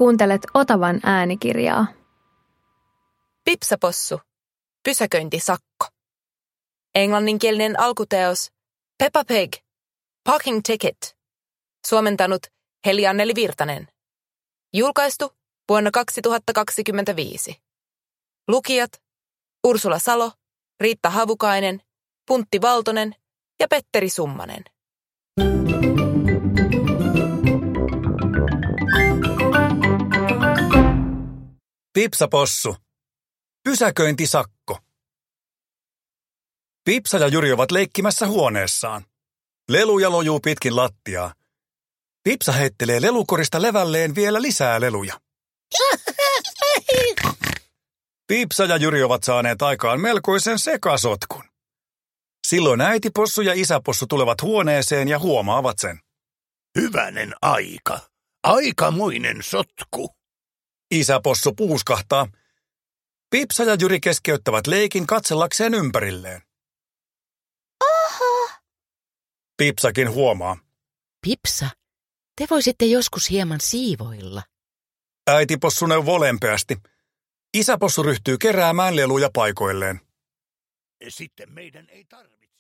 Kuuntelet Otavan äänikirjaa. Pipsapossu. Pysäköintisakko. Englanninkielinen alkuteos Peppa Pig. Parking Ticket. Suomentanut Heli Anneli Virtanen. Julkaistu vuonna 2025. Lukijat Ursula Salo, Riitta Havukainen, Puntti Valtonen ja Petteri Summanen. Pipsapossu. Pysäköintisakko. Pipsa ja Jyri ovat leikkimässä huoneessaan. Leluja lojuu pitkin lattiaa. Pipsa heittelee lelukorista levälleen vielä lisää leluja. Pipsa ja Jyri ovat saaneet aikaan melkoisen sekasotkun. Silloin äitipossu ja isäpossu tulevat huoneeseen ja huomaavat sen. Hyvänen aika. Aikamoinen sotku. Isäpossu puuskahtaa. Pipsa ja Jyri keskeyttävät leikin katsellakseen ympärilleen. Oho! Pipsakin huomaa. Pipsa, te voisitte joskus hieman siivoilla. Äitipossu neuvoo lempeästi. Isäpossu ryhtyy keräämään leluja paikoilleen. Sitten meidän ei tarvitse.